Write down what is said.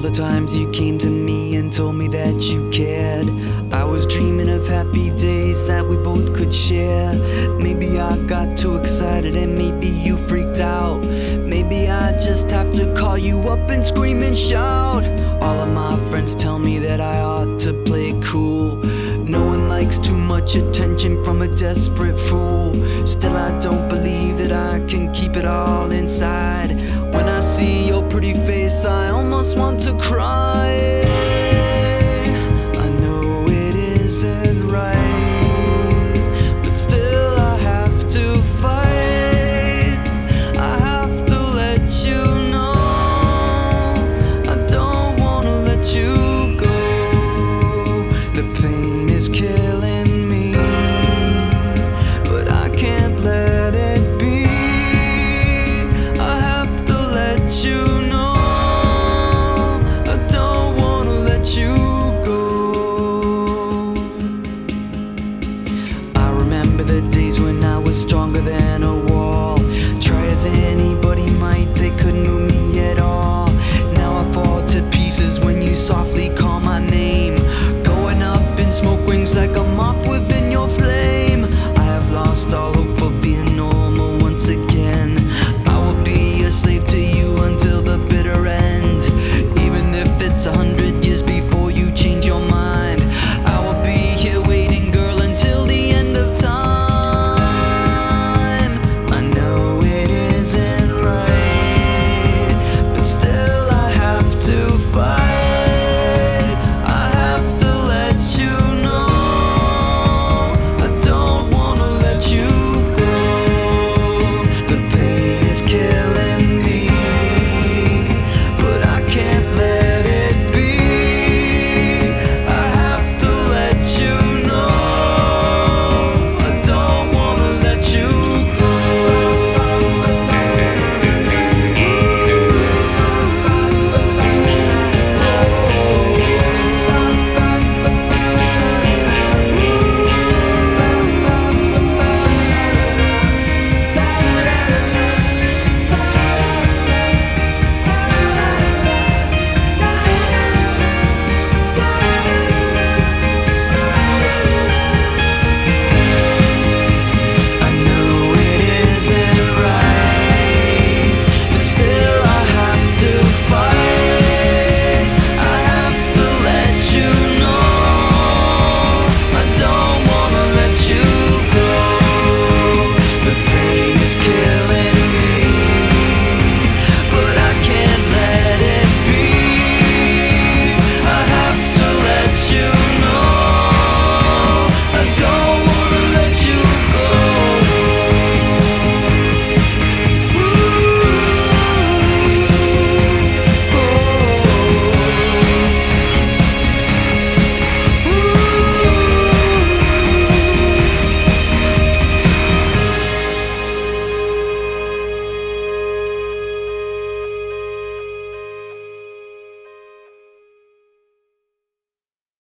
the times you came to me and told me that you cared. I was dreaming of happy days that we both could share. Maybe I got too excited and maybe you freaked out. Maybe I just have to call you up and scream and shout. All of my friends tell me that I ought to play it cool. No one likes too much attention from a desperate fool. Still I don't believe that I can keep it all inside. When I see your pretty face I almost want to cry.